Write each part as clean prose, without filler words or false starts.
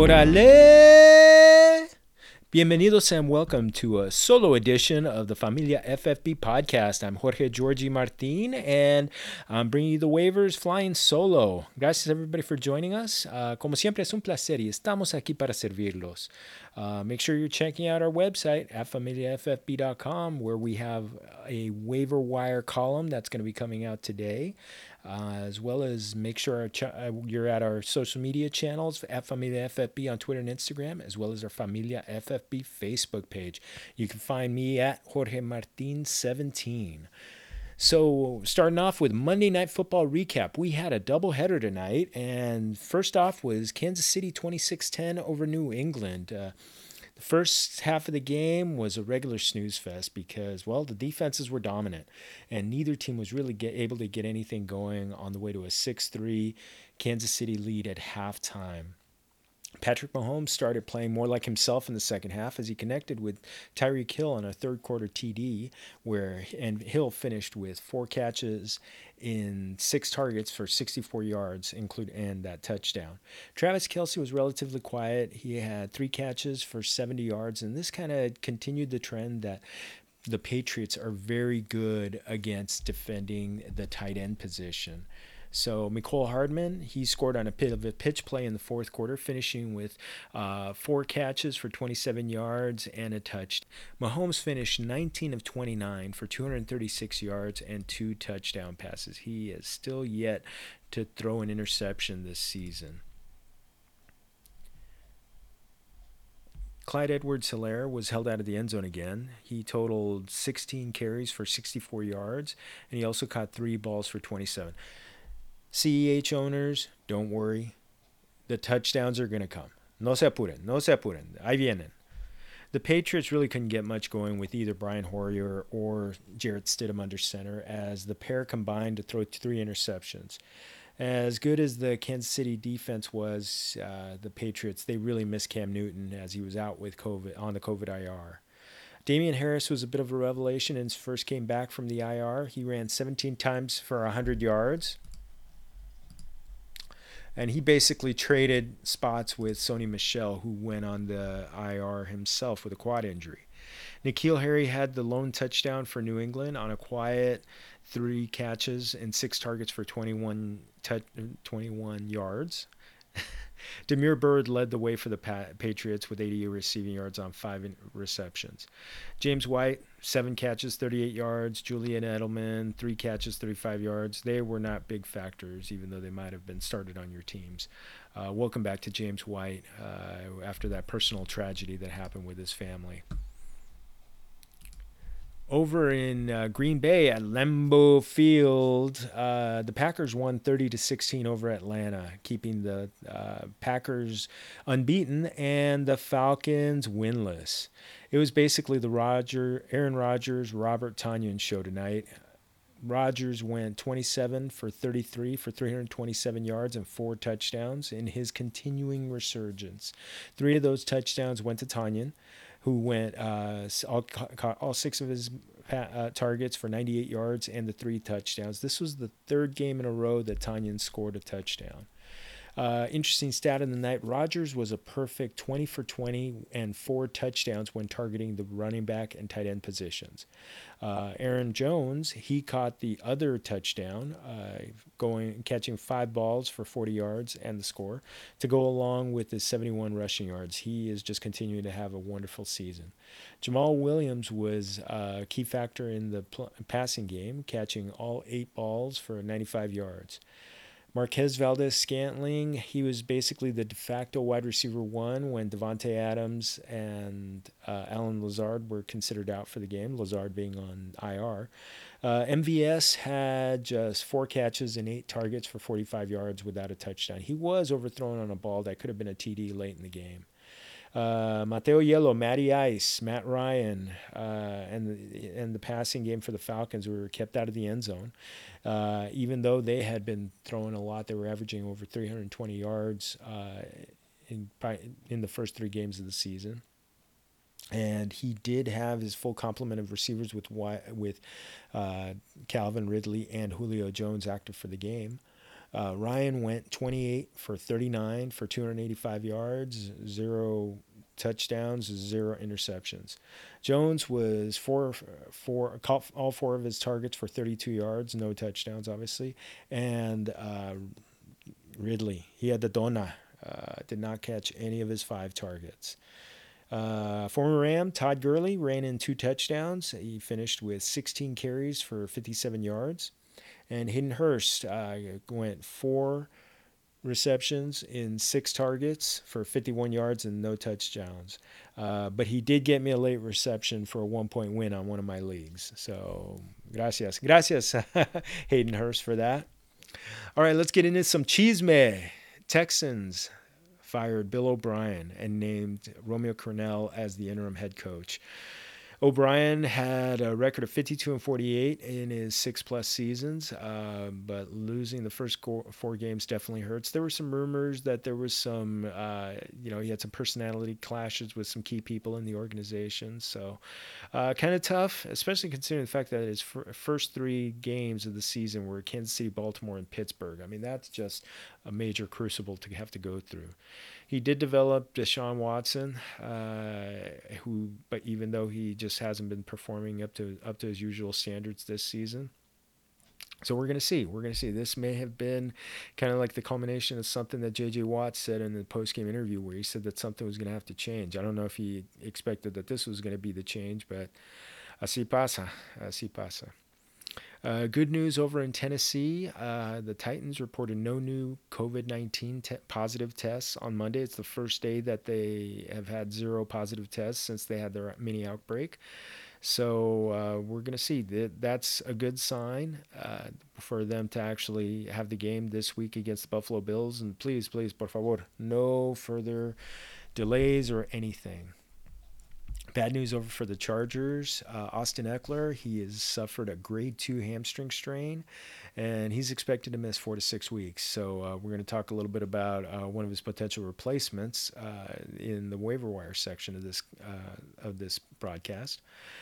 Orale! Bienvenidos and welcome to a solo edition of the Familia FFB podcast. I'm Jorge Georgie Martin and I'm bringing you the waivers flying solo. Gracias everybody for joining us. Como siempre es un placer y estamos aquí para servirlos. Make sure you're checking out our website at familiaffb.com where we have a waiver wire column that's going to be coming out today. As well as make sure you're at our social media channels at Familia FFB on Twitter and Instagram, as well as our Familia FFB Facebook page. You can find me at Jorge Martin 17. So starting off with Monday Night Football recap, we had a doubleheader tonight, and first off was Kansas City 26-10 over New England. The first half of the game was a regular snooze fest because, well, the defenses were dominant, and neither team was really able to get anything going on the way to a 6-3 Kansas City lead at halftime. Patrick Mahomes started playing more like himself in the second half as he connected with Tyreek Hill on a third quarter TD, and Hill finished with 4 catches in 6 targets for 64 yards, and that touchdown. Travis Kelce was relatively quiet. He had 3 catches for 70 yards, and this kind of continued the trend that the Patriots are very good against defending the tight end position. So Mecole Hardman, he scored on a pitch play in the fourth quarter, finishing with 4 catches for 27 yards and a touchdown. Mahomes finished 19 of 29 for 236 yards and 2 touchdown passes. He is still yet to throw an interception this season. Clyde Edwards-Helaire was held out of the end zone again. He totaled 16 carries for 64 yards, and he also caught 3 balls for 27. CEH owners, don't worry. The touchdowns are going to come. No se apuren. Ahí vienen. The Patriots really couldn't get much going with either Brian Hoyer or Jarrett Stidham under center as the pair combined to throw 3 interceptions. As good as the Kansas City defense was, the Patriots, they really missed Cam Newton as he was out with COVID on the COVID IR. Damian Harris was a bit of a revelation and first came back from the IR. He ran 17 times for 100 yards. And he basically traded spots with Sony Michel, who went on the IR himself with a quad injury. N'Keal Harry had the lone touchdown for New England on a quiet 3 catches and 6 targets for 21 yards. Damiere Byrd led the way for the Patriots with 80 receiving yards on 5 receptions. James White, 7 catches, 38 yards. Julian Edelman, 3 catches, 35 yards. They were not big factors, even though they might have been started on your teams. Welcome back to James White after that personal tragedy that happened with his family. Over in Green Bay at Lambeau Field, the Packers won 30-16 over Atlanta, keeping the Packers unbeaten and the Falcons winless. It was basically the Aaron Rodgers, Robert Tonyan show tonight. Rodgers went 27 for 33 for 327 yards and 4 touchdowns in his continuing resurgence. 3 of those touchdowns went to Tonyan, who went caught all 6 of his targets for 98 yards and the 3 touchdowns. This was the 3rd game in a row that Tonyan scored a touchdown. Interesting stat in the night, Rodgers was a perfect 20 for 20 and 4 touchdowns when targeting the running back and tight end positions. Aaron Jones, he caught the other touchdown, catching 5 balls for 40 yards and the score to go along with his 71 rushing yards. He is just continuing to have a wonderful season. Jamal Williams was a key factor in the passing game, catching all 8 balls for 95 yards. Marquez Valdes-Scantling, he was basically the de facto wide receiver 1 when Devontae Adams and Allen Lazard were considered out for the game, Lazard being on IR. MVS had just 4 catches and 8 targets for 45 yards without a touchdown. He was overthrown on a ball that could have been a TD late in the game. Mateo Yellow, Matty Ice, Matt Ryan, and the passing game for the Falcons were kept out of the end zone. Even though they had been throwing a lot, they were averaging over 320 yards in the first 3 games of the season. And he did have his full complement of receivers with Calvin Ridley and Julio Jones active for the game. Ryan went 28 for 39 for 285 yards, 0 touchdowns, 0 interceptions. Jones was caught all 4 of his targets for 32 yards, no touchdowns, obviously. And Ridley, he had the dona, did not catch any of his 5 targets. Former Ram Todd Gurley ran in 2 touchdowns. He finished with 16 carries for 57 yards. And Hayden Hurst went 4 receptions in 6 targets for 51 yards and no touchdowns. But he did get me a late reception for a 1-point win on one of my leagues. So, gracias. Gracias, Hayden Hurst, for that. All right, let's get into some chisme. Texans fired Bill O'Brien and named Romeo Crennel as the interim head coach. O'Brien had a record of 52-48 in his 6+ seasons, but losing the first 4 games definitely hurts. There were some rumors that there was some, he had some personality clashes with some key people in the organization. So kind of tough, especially considering the fact that his first 3 games of the season were Kansas City, Baltimore, and Pittsburgh. I mean, that's just a major crucible to have to go through. He did develop Deshaun Watson, but even though he just hasn't been performing up to his usual standards this season. So we're going to see. This may have been kind of like the culmination of something that J.J. Watt said in the post-game interview where he said that something was going to have to change. I don't know if he expected that this was going to be the change, but así pasa. Good news over in Tennessee. The Titans reported no new COVID-19 positive tests on Monday. It's the first day that they have had 0 positive tests since they had their mini outbreak. So we're going to see. That's a good sign for them to actually have the game this week against the Buffalo Bills. And please, por favor, no further delays or anything. Bad news over for the Chargers. Austin Eckler, he has suffered a grade 2 hamstring strain, and he's expected to miss 4 to 6 weeks. So we're going to talk a little bit about one of his potential replacements in the waiver wire section of this broadcast.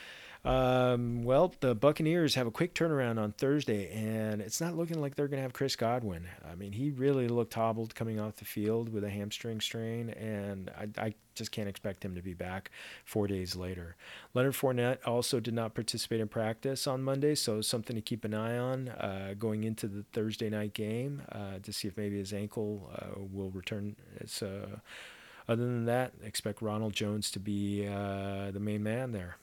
The Buccaneers have a quick turnaround on Thursday, and it's not looking like they're going to have Chris Godwin. I mean, he really looked hobbled coming off the field with a hamstring strain, and I just can't expect him to be back 4 days later. Leonard Fournette also did not participate in practice on Monday, so something to keep an eye on going into the Thursday night game to see if maybe his ankle will return. Other than that, expect Ronald Jones to be the main man there.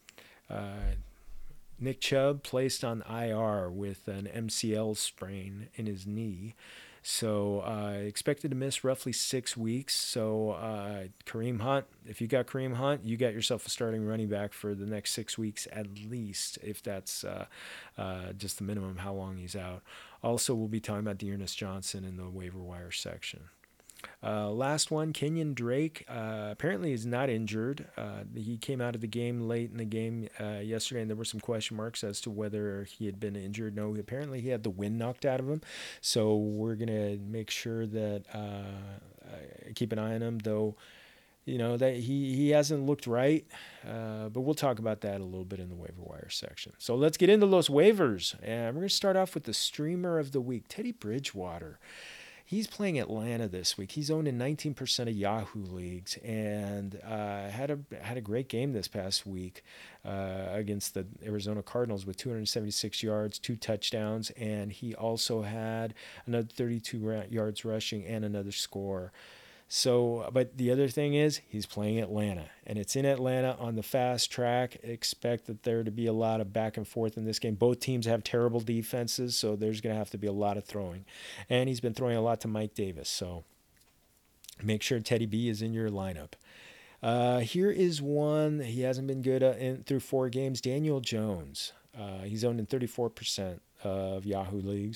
Nick Chubb placed on IR with an MCL sprain in his knee. So expected to miss roughly 6 weeks. So Kareem Hunt, if you got Kareem Hunt, you got yourself a starting running back for the next 6 weeks at least, if that's just the minimum how long he's out. Also, we'll be talking about Dearness Johnson in the waiver wire section. Last one, Kenyon Drake apparently is not injured. He came out of the game late in the game yesterday, and there were some question marks as to whether he had been injured. No, apparently he had the wind knocked out of him. So we're going to make sure that keep an eye on him, though, that he hasn't looked right. But we'll talk about that a little bit in the waiver wire section. So let's get into those waivers. And we're going to start off with the streamer of the week, Teddy Bridgewater. He's playing Atlanta this week. He's owned in 19% of Yahoo leagues and had a great game this past week against the Arizona Cardinals with 276 yards, 2 touchdowns, and he also had another 32 yards rushing and another score. So, but the other thing is he's playing Atlanta, and it's in Atlanta on the fast track. Expect that there to be a lot of back and forth in this game. Both teams have terrible defenses, so there's going to have to be a lot of throwing. And he's been throwing a lot to Mike Davis, so make sure Teddy B is in your lineup. Here is one. He hasn't been good through 4 games. Daniel Jones. He's owned in 34% of Yahoo leagues.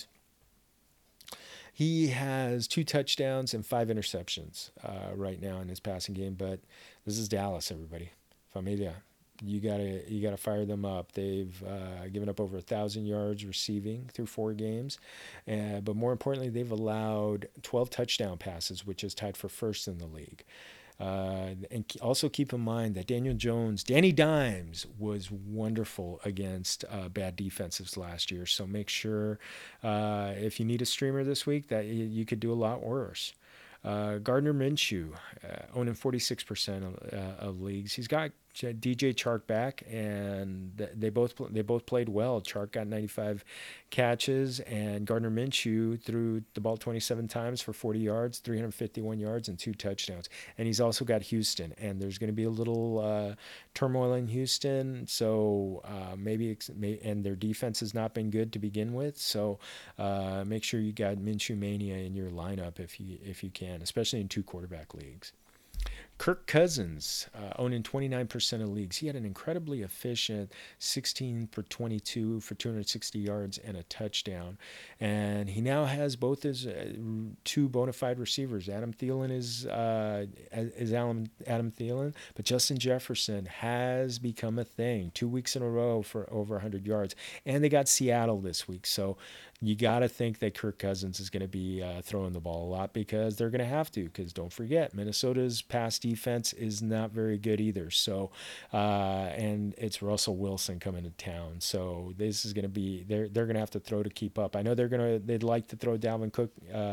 He has 2 touchdowns and 5 interceptions right now in his passing game, but this is Dallas, everybody. Familia, you gotta fire them up. They've given up over 1,000 yards receiving through 4 games, but more importantly, they've allowed 12 touchdown passes, which is tied for first in the league. Also keep in mind that Danny Dimes was wonderful against bad defenses last year. So make sure if you need a streamer this week that you could do a lot worse. Gardner Minshew, owning 46% of leagues. He's got DJ Chark back, and they both played well. Chark got 95 catches, and Gardner Minshew threw the ball 27 times for 40 yards, 351 yards, and 2 touchdowns. And he's also got Houston, and there's going to be a little turmoil in Houston, so and their defense has not been good to begin with. So make sure you got Minshew mania in your lineup if you can, especially in 2 quarterback leagues. Kirk Cousins, owning 29% of leagues. He had an incredibly efficient 16 for 22 for 260 yards and a touchdown. And he now has both his 2 bona fide receivers. Adam Thielen is Adam Thielen, but Justin Jefferson has become a thing. 2 weeks in a row for over 100 yards. And they got Seattle this week. So you got to think that Kirk Cousins is going to be throwing the ball a lot because they're going to have to. Because don't forget, Minnesota's pass defense is not very good either. So, and it's Russell Wilson coming to town. So this is going to be they're going to have to throw to keep up. I know they'd like to throw Dalvin Cook,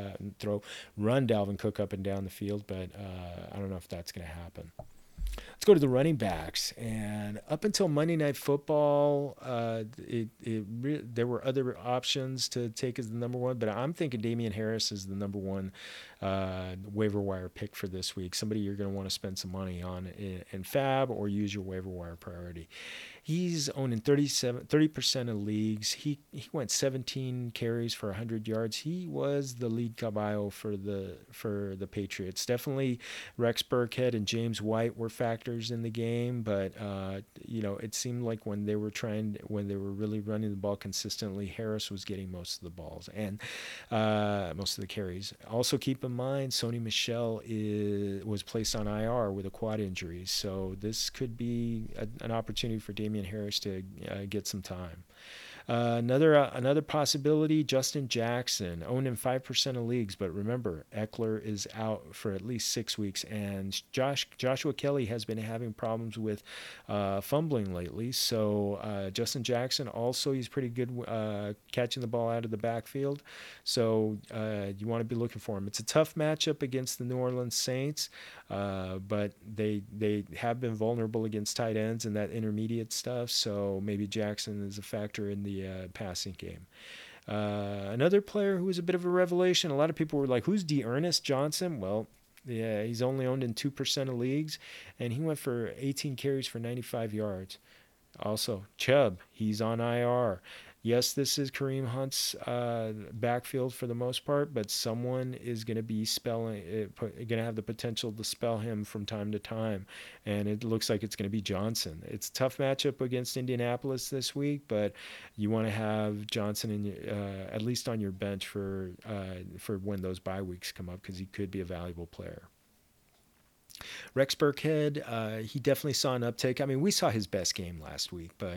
run Dalvin Cook up and down the field, but I don't know if that's going to happen. Let's go to the running backs. And up until Monday Night Football, there were other options to take as the number one, but I'm thinking Damian Harris is the number one waiver wire pick for this week. Somebody you're going to want to spend some money on in Fab or use your waiver wire priority. He's owning 30% of leagues. He went 17 carries for 100 yards. He was the lead caballo for the Patriots. Definitely Rex Burkhead and James White were factors in the game, but it seemed like when they were really running the ball consistently, Harris was getting most of the balls and most of the carries. Also keep in mind, Sony Michel was placed on IR with a quad injury, so this could be an opportunity for Damian Harris to get some time. Another possibility, Justin Jackson, owned in 5% of leagues, but remember, Eckler is out for at least 6 weeks, and Joshua Kelly has been having problems with fumbling lately, so Justin Jackson also, he's pretty good catching the ball out of the backfield, so you want to be looking for him. It's a tough matchup against the New Orleans Saints, but they have been vulnerable against tight ends and that intermediate stuff, so maybe Jackson is a factor in the passing game. Another player who was a bit of a revelation, a lot of people were like, who's D'Ernest Johnson? Well, yeah, he's only owned in 2% of leagues, and he went for 18 carries for 95 yards. Also, Chubb, he's on IR. Yes, this is Kareem Hunt's backfield for the most part, but someone is going to be going to have the potential to spell him from time to time, and it looks like it's going to be Johnson. It's a tough matchup against Indianapolis this week, but you want to have Johnson at least on your bench for when those bye weeks come up because he could be a valuable player. Rex Burkhead, he definitely saw an uptake. I mean, we saw his best game last week, but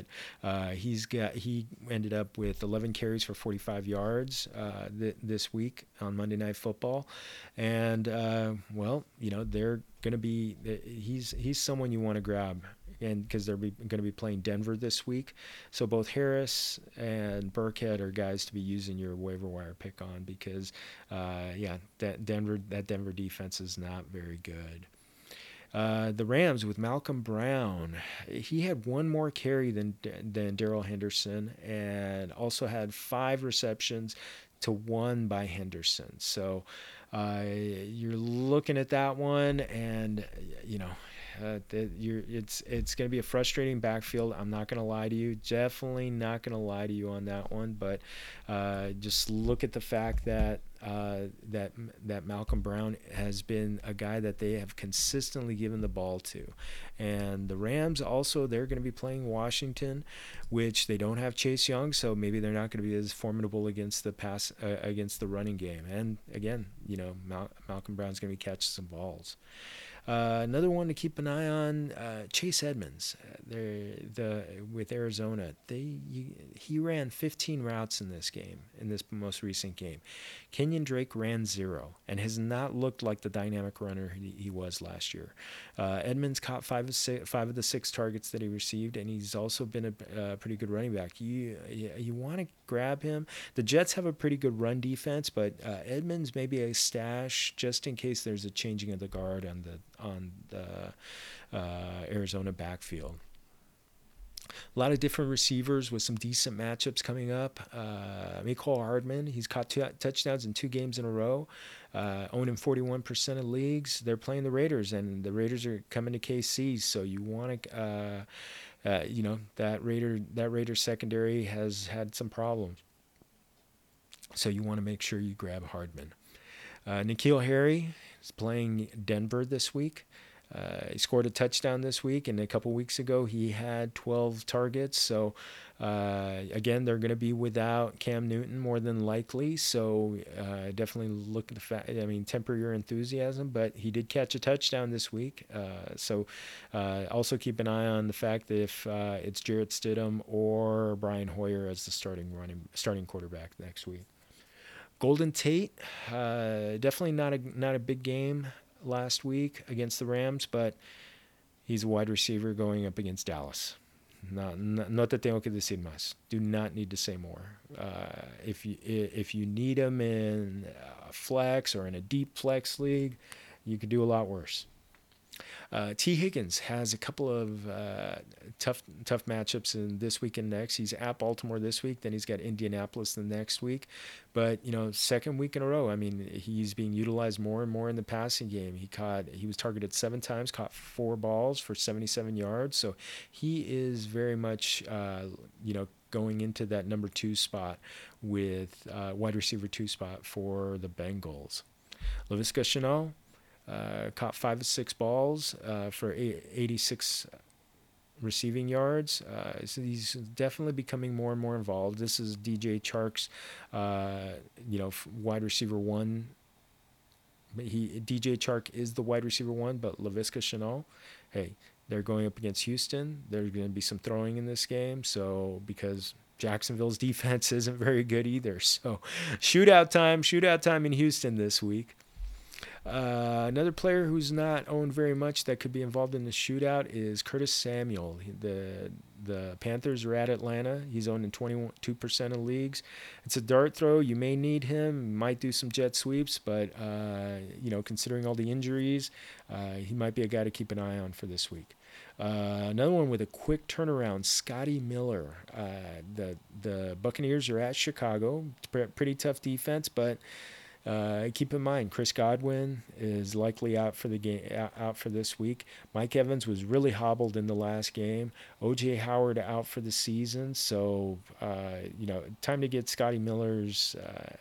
he ended up with 11 carries for 45 yards this week on Monday Night Football, and they're going to be. He's someone you want to grab, and because they're going to be playing Denver this week, so both Harris and Burkhead are guys to be using your waiver wire pick on because, that Denver defense is not very good. The Rams with Malcolm Brown, he had one more carry than Darrell Henderson and also had 5 receptions to 1 by Henderson. So you're looking at that one, and it's going to be a frustrating backfield. I'm not going to lie to you. Definitely not going to lie to you on that one. But just look at the fact that that Malcolm Brown has been a guy that they have consistently given the ball to, and the Rams also, they're going to be playing Washington, which they don't have Chase Young, so maybe they're not going to be as formidable against the running game. And again, Malcolm Brown's going to be catching some balls. Another one to keep an eye on, Chase Edmonds. With Arizona. He ran 15 routes in this game, in this most recent game. Kenyon Drake ran 0 and has not looked like the dynamic runner he was last year. Edmonds caught five of the 6 targets that he received, and he's also been a pretty good running back. You want to grab him. The Jets have a pretty good run defense, but Edmonds may be a stash just in case there's a changing of the guard on the Arizona backfield. A lot of different receivers with some decent matchups coming up. Mecole Hardman, he's caught 2 touchdowns in 2 games in a row, owning 41% of leagues. They're playing the Raiders, and the Raiders are coming to KC, so you want to, that Raider secondary has had some problems, so you want to make sure you grab Hardman. N'Keal Harry is playing Denver this week. He scored a touchdown this week, and a couple weeks ago he had 12 targets. So, again, they're going to be without Cam Newton more than likely. So, definitely look at the fact. Temper your enthusiasm, but he did catch a touchdown this week. Also keep an eye on the fact that if it's Jarrett Stidham or Brian Hoyer as the starting quarterback next week. Golden Tate, definitely not a big game last week against the Rams, but he's a wide receiver going up against Dallas. No te tengo que decir más. Do not need to say more. If you need him in a flex or in a deep flex league, you could do a lot worse. T. Higgins has a couple of tough matchups in this week and next. He's at Baltimore this week, then he's got Indianapolis the next week. But second week in a row, he's being utilized more and more in the passing game. He was targeted 7 times, caught 4 balls for 77 yards. So he is very much going into that number 2 spot with wide receiver 2 spot for the Bengals. Laviska Shenault caught 5 of 6 balls for 86 receiving yards. So he's definitely becoming more and more involved. This is DJ Chark's, wide receiver 1. DJ Chark is the wide receiver 1, but Laviska Shenault, hey, they're going up against Houston. There's going to be some throwing in this game. So because Jacksonville's defense isn't very good either. So shootout time in Houston this week. Another player who's not owned very much that could be involved in the shootout is Curtis Samuel. The Panthers are at Atlanta. He's owned in 22% of leagues. It's a dart throw. You may need him. Might do some jet sweeps, but considering all the injuries, he might be a guy to keep an eye on for this week. Another one with a quick turnaround, Scotty Miller. The Buccaneers are at Chicago. Pretty tough defense, but keep in mind, Chris Godwin is likely out for the game, out for this week. Mike Evans was really hobbled in the last game. O.J. Howard out for the season. So, time to get Scotty Miller's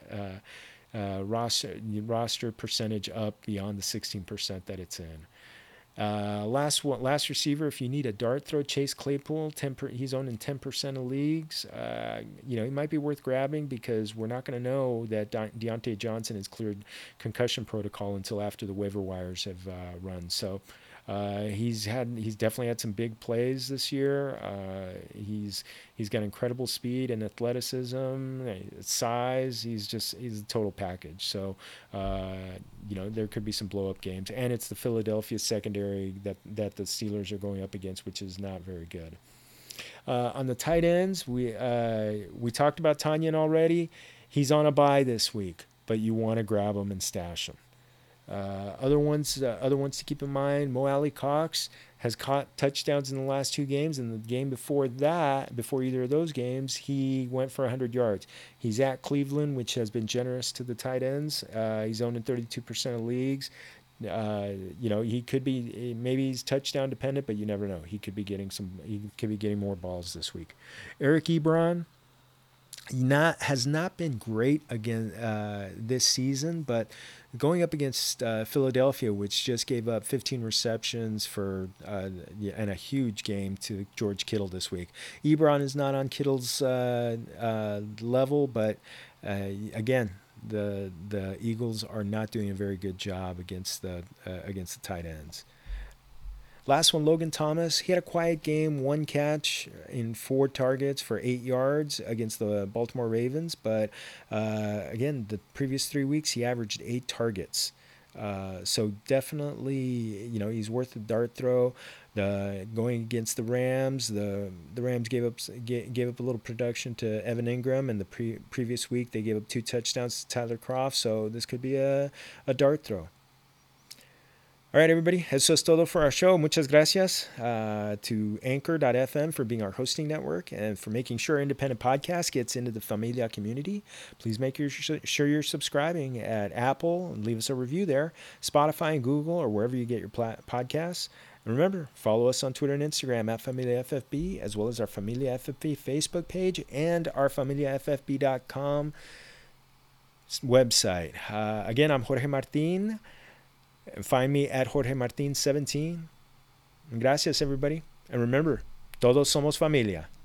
roster percentage up beyond the 16% that it's in. Last receiver, if you need a dart throw, Chase Claypool, he's owned in 10% of leagues. He might be worth grabbing because we're not going to know that Deontay Johnson has cleared concussion protocol until after the waiver wires have run. So he's definitely had some big plays this year. He's got incredible speed and athleticism, size. He's a total package. So there could be some blow up games, and it's the Philadelphia secondary that the Steelers are going up against, which is not very good. On the tight ends, we talked about Tanyan already. He's on a bye this week, but you want to grab him and stash him. Other ones to keep in mind, Mo Alley-Cox has caught touchdowns in the last 2 games. In the game before either of those games, he went for 100 yards. He's at Cleveland, which has been generous to the tight ends. He's owned in 32% of leagues. He could be, maybe he's touchdown dependent, but you never know. He could be getting more balls this week. Eric Ebron has not been great again this season, but going up against Philadelphia, which just gave up 15 receptions and a huge game to George Kittle this week. Ebron is not on Kittle's level, but again, the Eagles are not doing a very good job against the tight ends. Last one, Logan Thomas. He had a quiet game, 1 catch in 4 targets for 8 yards against the Baltimore Ravens. But again, the previous 3 weeks, he averaged 8 targets. So definitely, he's worth a dart throw. Going against the Rams, the Rams gave up a little production to Evan Ingram, and the previous week they gave up 2 touchdowns to Tyler Croft. So this could be a dart throw. All right, everybody. Eso es todo for our show. Muchas gracias to Anchor.fm for being our hosting network and for making sure Independent Podcast gets into the Familia community. Please make sure you're subscribing at Apple and leave us a review there, Spotify and Google, or wherever you get your podcasts. And remember, follow us on Twitter and Instagram at FamiliaFFB, as well as our Familia FFB Facebook page and our FamiliaFFB.com website. Again, I'm Jorge Martin. Find me at Jorge Martin 17. Gracias, everybody. And remember, todos somos familia.